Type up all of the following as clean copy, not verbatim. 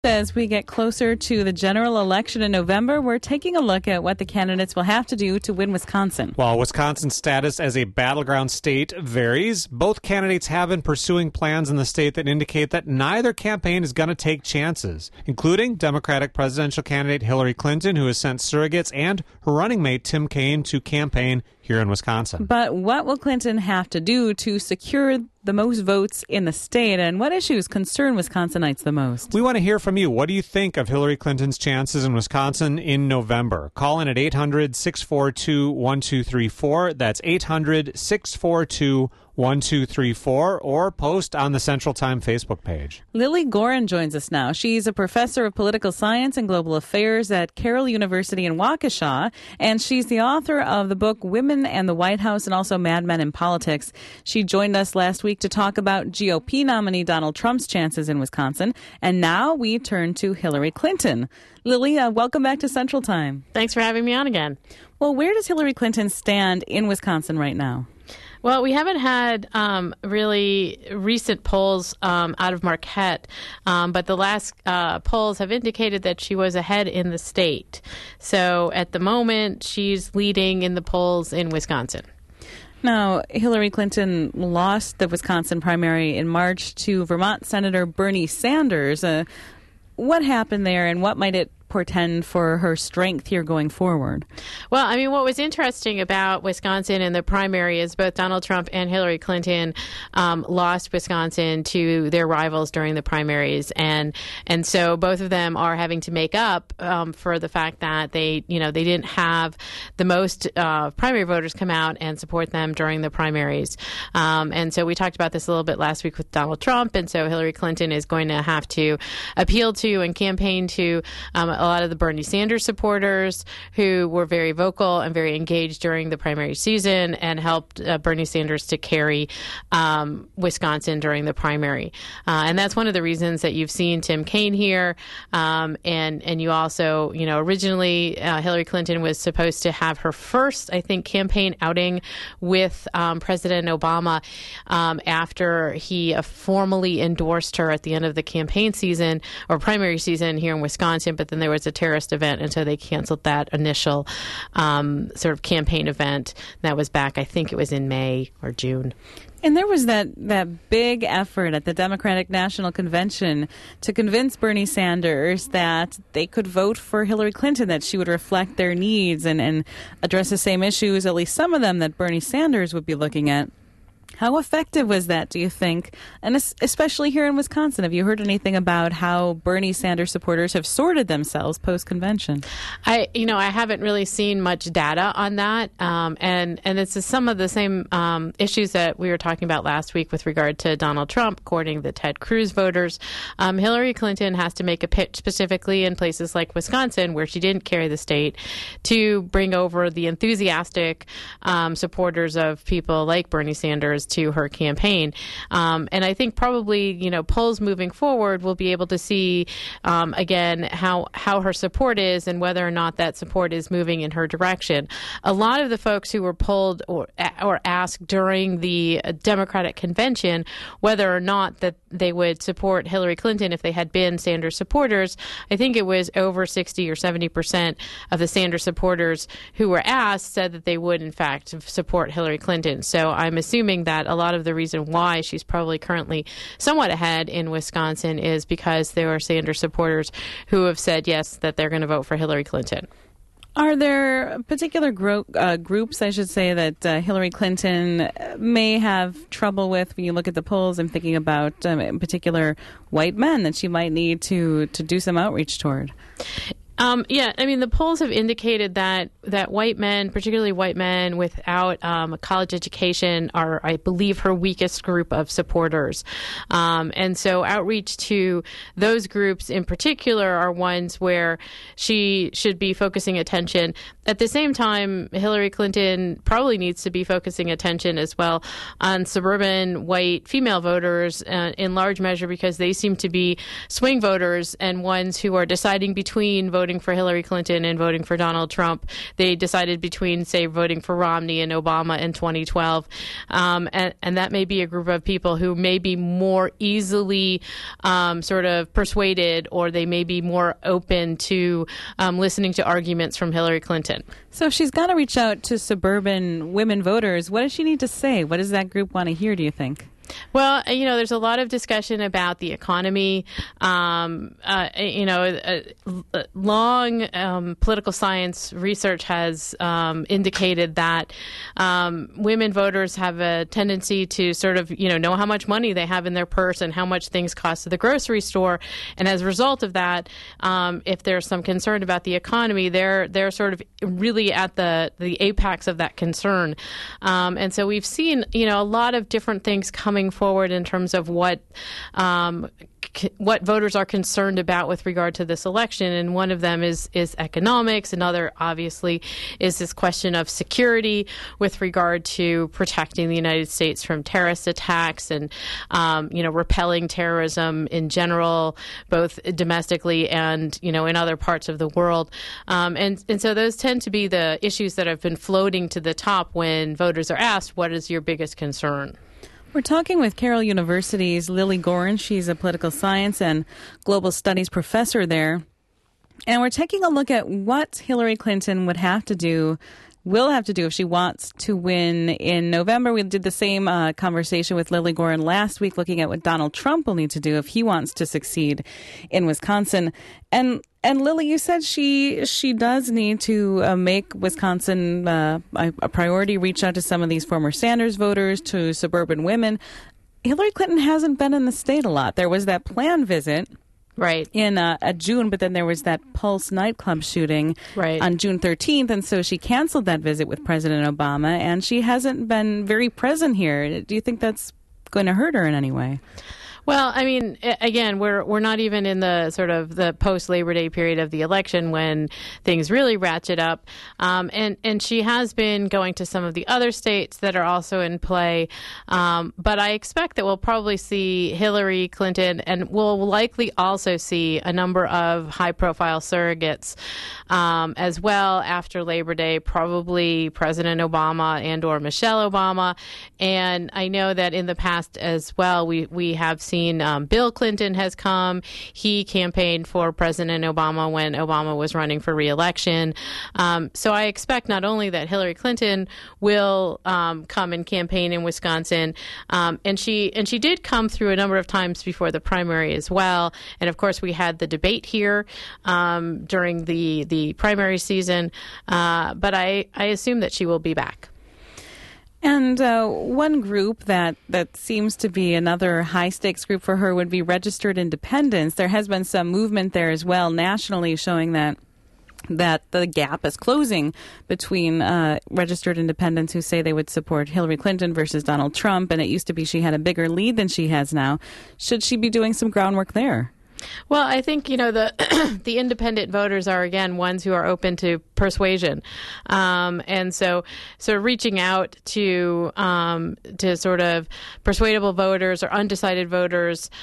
As we get closer to the general election in November, we're taking a look at what the candidates will have to do to win Wisconsin. While Wisconsin's status as a battleground state varies, both candidates have been pursuing plans in the state that indicate that neither campaign is going to take chances, including Democratic presidential candidate Hillary Clinton, who has sent surrogates, and her running mate Tim Kaine to campaign here in Wisconsin. But what will Clinton have to do to secure the most votes in the state, and what issues concern Wisconsinites the most? We want to hear from you. What do you think of Hillary Clinton's chances in Wisconsin in November? Call in at 800-642-1234. That's 800-642-1234, or post on the Central Time Facebook page. Lily Goren joins us now. She's a professor of political science and global affairs at Carroll University in Waukesha, and she's the author of the book Women and the White House and also Mad Men in Politics. She joined us last week to talk about GOP nominee Donald Trump's chances in Wisconsin, and now we turn to Hillary Clinton. Lily, welcome back to Central Time. Thanks for having me on again. Well, where does Hillary Clinton stand in Wisconsin right now? Well, we haven't had really recent polls out of Marquette, but the last polls have indicated that she was ahead in the state. So at the moment, she's leading in the polls in Wisconsin. Now, Hillary Clinton lost the Wisconsin primary in March to Vermont Senator Bernie Sanders. What happened there, and what might it portend for her strength here going forward? Well, I mean, what was interesting about Wisconsin in the primary is both Donald Trump and Hillary Clinton lost Wisconsin to their rivals during the primaries, and so both of them are having to make up for the fact that they didn't have the most primary voters come out and support them during the primaries, and so we talked about this a little bit last week with Donald Trump, and so Hillary Clinton is going to have to appeal to and campaign to a lot of the Bernie Sanders supporters who were very vocal and very engaged during the primary season and helped Bernie Sanders to carry Wisconsin during the primary. And that's one of the reasons that you've seen Tim Kaine here. And you also, originally Hillary Clinton was supposed to have her first, I think, campaign outing with President Obama after he formally endorsed her at the end of the campaign season or primary season here in Wisconsin. But then there was a terrorist event, and so they canceled that initial sort of campaign event. That was back, I think it was in May or June. And there was that big effort at the Democratic National Convention to convince Bernie Sanders that they could vote for Hillary Clinton, that she would reflect their needs and address the same issues, at least some of them, that Bernie Sanders would be looking at. How effective was that, do you think? And especially here in Wisconsin, have you heard anything about how Bernie Sanders supporters have sorted themselves post-convention? I haven't really seen much data on that. And it's some of the same issues that we were talking about last week with regard to Donald Trump courting the Ted Cruz voters. Hillary Clinton has to make a pitch specifically in places like Wisconsin, where she didn't carry the state, to bring over the enthusiastic supporters of people like Bernie Sanders to her campaign. And I think probably, polls moving forward will be able to see, again, how her support is and whether or not that support is moving in her direction. A lot of the folks who were polled or asked during the Democratic convention whether or not that they would support Hillary Clinton if they had been Sanders supporters, I think it was over 60 or 70% of the Sanders supporters who were asked said that they would, in fact, support Hillary Clinton. So I'm assuming that a lot of the reason why she's probably currently somewhat ahead in Wisconsin is because there are Sanders supporters who have said, yes, that they're going to vote for Hillary Clinton. Are there particular groups, I should say, that Hillary Clinton may have trouble with when you look at the polls? I'm thinking about, in particular, white men that she might need to do some outreach toward. The polls have indicated that white men, particularly white men without a college education, are, I believe, her weakest group of supporters. And so outreach to those groups in particular are ones where she should be focusing attention. At the same time, Hillary Clinton probably needs to be focusing attention as well on suburban white female voters in large measure because they seem to be swing voters and ones who are deciding between voting voting for Hillary Clinton and voting for Donald Trump. They decided between, say, voting for Romney and Obama in 2012. And that may be a group of people who may be more easily sort of persuaded, or they may be more open to listening to arguments from Hillary Clinton. So if she's got to reach out to suburban women voters, what does she need to say? What does that group want to hear, do you think? Well, there's a lot of discussion about the economy. Long political science research has indicated that women voters have a tendency to sort of, know how much money they have in their purse and how much things cost at the grocery store. And as a result of that, if there's some concern about the economy, they're sort of really at the apex of that concern. And so we've seen, a lot of different things coming forward in terms of what voters are concerned about with regard to this election, and one of them is economics. Another, obviously, is this question of security with regard to protecting the United States from terrorist attacks and, repelling terrorism in general, both domestically and, in other parts of the world. And so those tend to be the issues that have been floating to the top when voters are asked, what is your biggest concern? We're talking with Carroll University's Lilly Goren. She's a political science and global studies professor there. And we're taking a look at what Hillary Clinton will have to do if she wants to win in November. We did the same conversation with Lilly Goren last week, looking at what Donald Trump will need to do if he wants to succeed in Wisconsin. And Lilly, you said she does need to make Wisconsin a priority, reach out to some of these former Sanders voters, to suburban women. Hillary Clinton hasn't been in the state a lot. There was that planned visit. Right. In June, but then there was that Pulse nightclub shooting on June 13th, and so she canceled that visit with President Obama, and she hasn't been very present here. Do you think that's going to hurt her in any way? Well, I mean, again, we're not even in the sort of the post-Labor Day period of the election when things really ratchet up. And she has been going to some of the other states that are also in play. But I expect that we'll probably see Hillary Clinton, and we'll likely also see a number of high-profile surrogates as well after Labor Day, probably President Obama and or Michelle Obama. And I know that in the past as well, we have seen Bill Clinton has come. He campaigned for President Obama when Obama was running for re-election. So I expect not only that Hillary Clinton will come and campaign in Wisconsin, and she did come through a number of times before the primary as well. And of course, we had the debate here during the primary season. But I assume that she will be back. And one group that seems to be another high-stakes group for her would be registered independents. There has been some movement there as well nationally showing that the gap is closing between registered independents who say they would support Hillary Clinton versus Donald Trump. And it used to be she had a bigger lead than she has now. Should she be doing some groundwork there? Well, I think, the independent voters are, again, ones who are open to persuasion. And so reaching out to sort of persuadable voters or undecided voters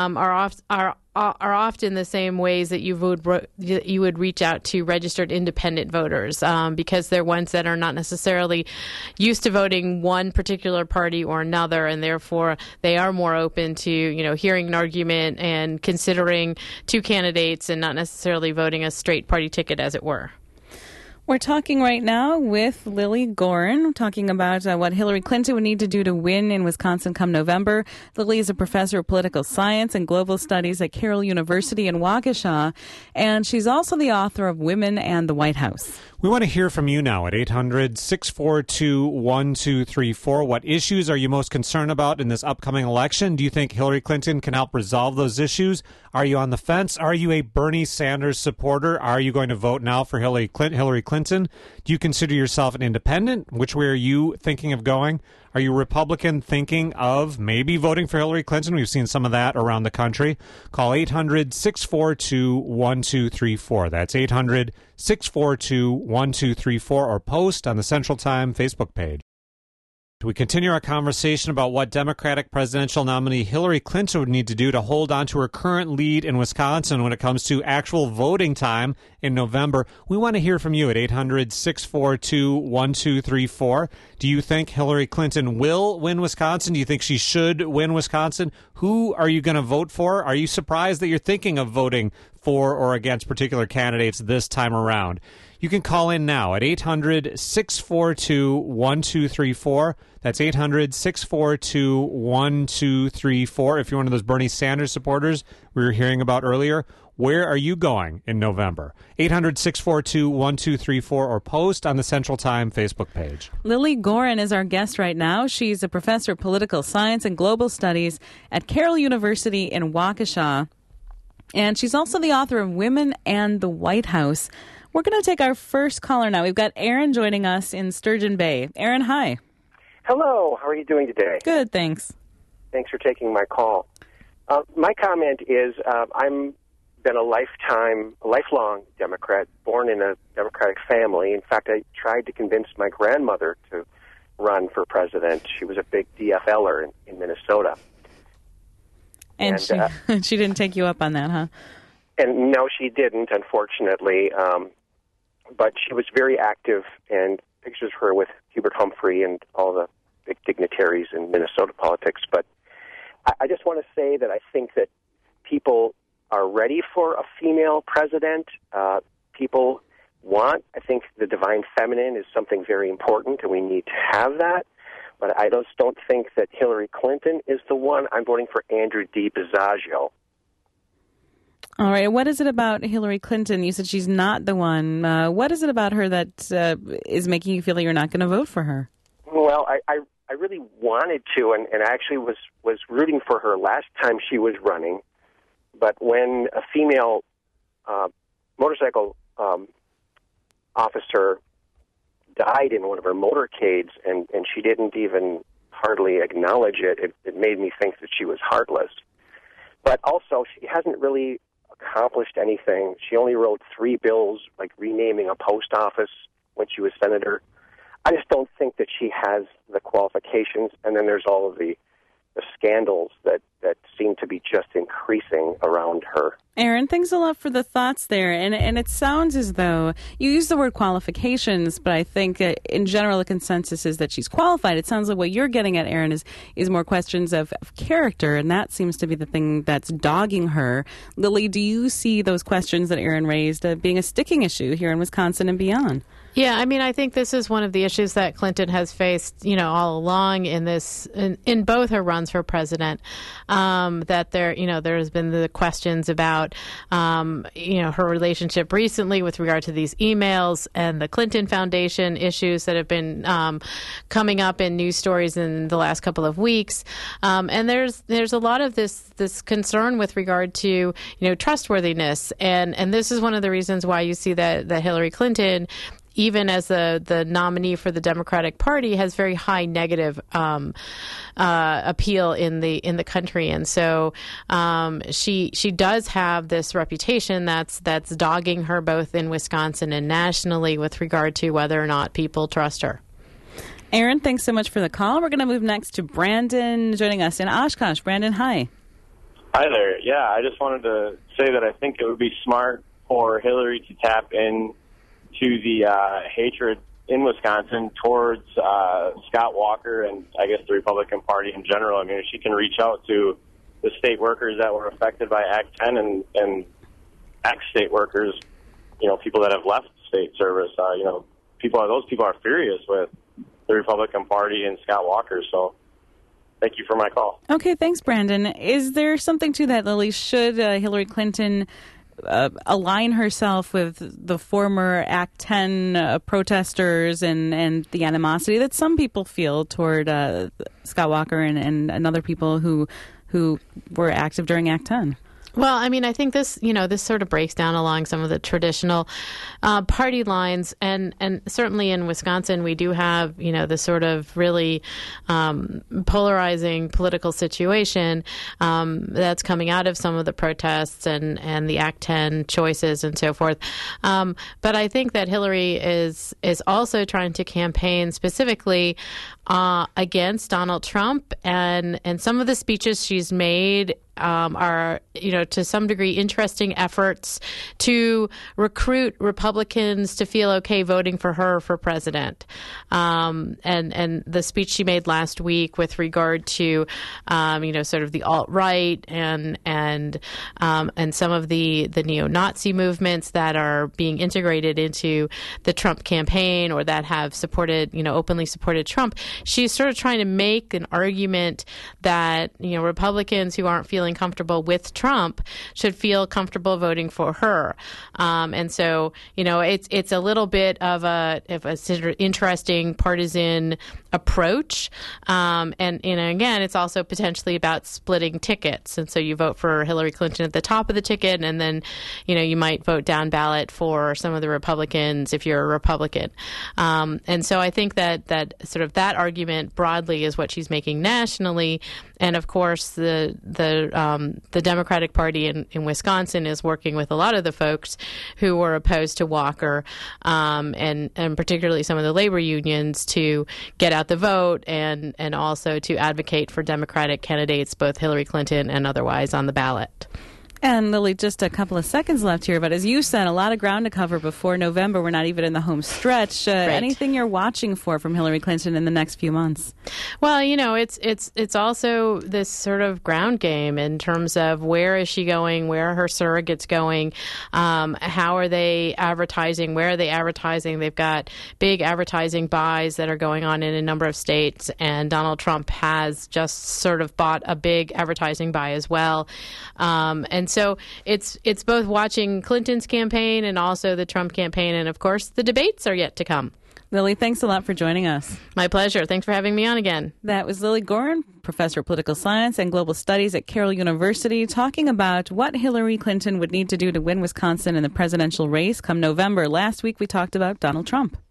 are often the same ways that you would reach out to registered independent voters, because they're ones that are not necessarily used to voting one particular party or another, and therefore they are more open to hearing an argument and considering two candidates and not necessarily voting a straight party ticket, as it were. We're talking right now with Lilly Goren, talking about what Hillary Clinton would need to do to win in Wisconsin come November. Lilly is a professor of political science and global studies at Carroll University in Waukesha, and she's also the author of Women and the White House. We want to hear from you now at 800-642-1234. What issues are you most concerned about in this upcoming election? Do you think Hillary Clinton can help resolve those issues? Are you on the fence? Are you a Bernie Sanders supporter? Are you going to vote now for Hillary Clinton? Do you consider yourself an independent? Which way are you thinking of going? Are you a Republican thinking of maybe voting for Hillary Clinton? We've seen some of that around the country. Call 800-642-1234. That's 800-642-1234, or post on the Central Time Facebook page. We continue our conversation about what Democratic presidential nominee Hillary Clinton would need to do to hold on to her current lead in Wisconsin when it comes to actual voting time in November. We want to hear from you at 800-642-1234. Do you think Hillary Clinton will win Wisconsin? Do you think she should win Wisconsin? Who are you going to vote for? Are you surprised that you're thinking of voting for or against particular candidates this time around? You can call in now at 800-642-1234. That's 800-642-1234. If you're one of those Bernie Sanders supporters we were hearing about earlier, where are you going in November? 800-642-1234 or post on the Central Time Facebook page. Lily Gorin is our guest right now. She's a professor of political science and global studies at Carroll University in Waukesha. And she's also the author of Women and the White House. We're going to take our first caller now. We've got Aaron joining us in Sturgeon Bay. Aaron, hi. Hello. How are you doing today? Good, thanks. Thanks for taking my call. My comment is I'm been a lifelong Democrat, born in a Democratic family. In fact, I tried to convince my grandmother to run for president. She was a big DFLer in Minnesota. And she didn't take you up on that, huh? And no, she didn't, unfortunately. But she was very active, and pictures of her with Hubert Humphrey and all the big dignitaries in Minnesota politics. But I just want to say that I think that people are ready for a female president. People want, I think the divine feminine is something very important, and we need to have that. But I just don't think that Hillary Clinton is the one. I'm voting for Andrew DiBiasio. All right. What is it about Hillary Clinton? You said she's not the one. What is it about her that is making you feel like you're not going to vote for her? Well, I really wanted to, and I actually was rooting for her last time she was running. But when a female motorcycle officer died in one of her motorcades, and she didn't even hardly acknowledge it, it made me think that she was heartless. But also, she hasn't really accomplished anything. She only wrote 3 bills, like renaming a post office when she was senator. I just don't think that she has the qualifications. And then there's all of the scandals that seem to be just increasing around her. Aaron, thanks a lot for the thoughts there. And it sounds as though you use the word qualifications, but I think in general the consensus is that she's qualified. It sounds like what you're getting at, Aaron, is more questions of character, and that seems to be the thing that's dogging her. Lily, do you see those questions that Aaron raised being a sticking issue here in Wisconsin and beyond? Yeah, I mean, I think this is one of the issues that Clinton has faced, all along in both her runs for president. That there's been the questions about, her relationship recently with regard to these emails and the Clinton Foundation issues that have been coming up in news stories in the last couple of weeks. And there's a lot of this concern with regard to, trustworthiness, and this is one of the reasons why you see that Hillary Clinton, even as the nominee for the Democratic Party, has very high negative appeal in the country, and so she does have this reputation that's dogging her both in Wisconsin and nationally with regard to whether or not people trust her. Aaron, thanks so much for the call. We're going to move next to Brandon joining us in Oshkosh. Brandon, hi. Hi there. Yeah, I just wanted to say that I think it would be smart for Hillary to tap in to the hatred in Wisconsin towards Scott Walker and I guess the Republican Party in general. I mean, if she can reach out to the state workers that were affected by Act 10 and ex-state workers, people that have left state service, those people are furious with the Republican Party and Scott Walker. So thank you for my call. Okay, thanks, Brandon. Is there something to that, Lily? Should Hillary Clinton align herself with the former Act 10 protesters and the animosity that some people feel toward Scott Walker and other people who were active during Act 10? Well, I mean, I think this sort of breaks down along some of the traditional party lines, and certainly in Wisconsin, we do have, this sort of really polarizing political situation that's coming out of some of the protests and the Act 10 choices and so forth. But I think that Hillary is also trying to campaign specifically against Donald Trump, and some of the speeches she's made are, to some degree, interesting efforts to recruit Republicans to feel okay voting for her for president. And the speech she made last week with regard to, sort of the alt-right and some of the neo-Nazi movements that are being integrated into the Trump campaign or that have supported, openly supported Trump. She's sort of trying to make an argument that, Republicans who aren't feeling comfortable with Trump should feel comfortable voting for her. And so, it's a little bit of a sort of interesting partisan approach. And again, it's also potentially about splitting tickets. And so you vote for Hillary Clinton at the top of the ticket, and then, you might vote down ballot for some of the Republicans if you're a Republican. And so I think that sort of that argument broadly is what she's making nationally. And of course, the Democratic Party in Wisconsin is working with a lot of the folks who were opposed to Walker, and particularly some of the labor unions, to get out the vote and also to advocate for Democratic candidates, both Hillary Clinton and otherwise, on the ballot. And Lily, just a couple of seconds left here, but as you said, a lot of ground to cover before November. We're not even in the home stretch. Right. Anything you're watching for from Hillary Clinton in the next few months? Well, it's also this sort of ground game in terms of where is she going, where are her surrogates going, how are they advertising, where are they advertising? They've got big advertising buys that are going on in a number of states, and Donald Trump has just sort of bought a big advertising buy as well. And so it's both watching Clinton's campaign and also the Trump campaign. And, of course, the debates are yet to come. Lily, thanks a lot for joining us. My pleasure. Thanks for having me on again. That was Lily Goren, professor of political science and global studies at Carroll University, talking about what Hillary Clinton would need to do to win Wisconsin in the presidential race come November. Last week, we talked about Donald Trump.